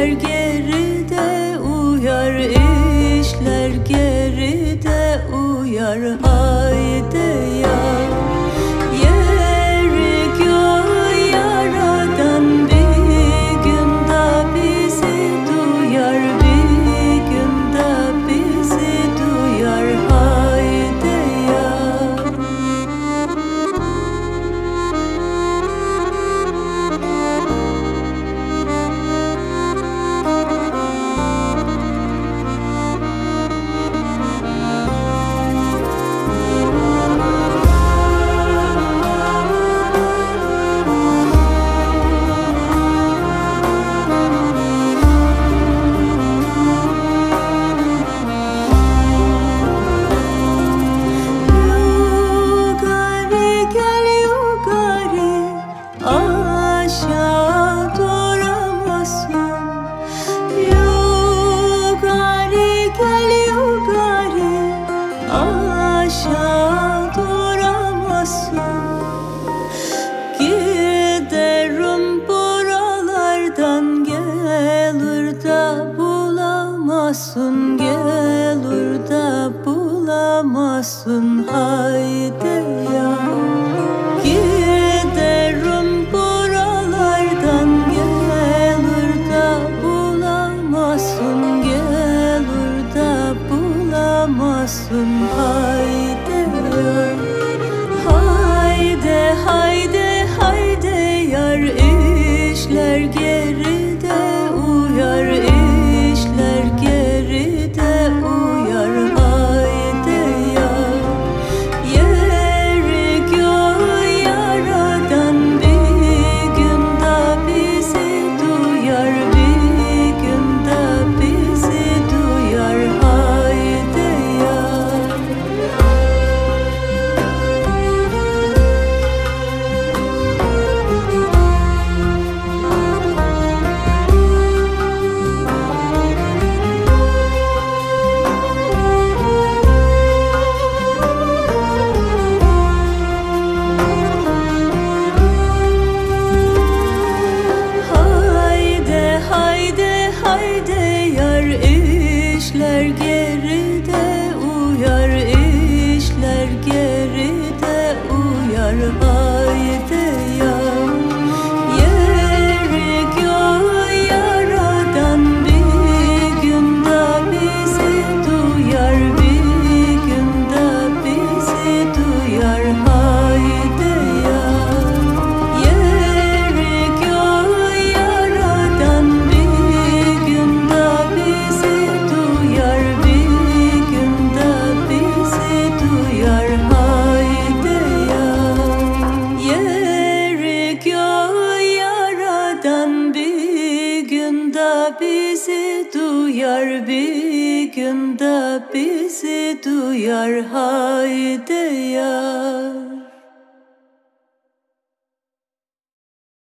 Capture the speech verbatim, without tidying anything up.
işler geride uyar, işler geride uyar. Haydi ya, yeri göğü yaradan bir gün de bizi duyar, bir gün de bizi duyar. Haydi ya. Aşağı duramazsın, yukarı gel yukarı, aşağı duramazsın. Giderim buralardan, gelir de bulamazsın, gelir de bulamazsın. Haydi ya. Giderim buralardan, gelir de bulamazsın, gelir de bulamazsın. Haydi ya. Haydi haydi haydi yar, işler geride uyar, işler geride uyar. Haydi ya, yeri göğü yaradan bir gün de bizi duyar, bir gün de bizi duyar. Haydi ya. İşler geride uyar, işler geride uyar. Haydi ya, yeri göğü yaradan bir gün de bizi duyar, bir gün de bizi duyar. Haydi ya, yeri göğü yaradan bir gün de bizi duyar, bir gün de bizi duyar. Haydi ya, yeri göğü yaradan bir gün de bizi duyar, bir gün de bizi duyar. Haydi ya.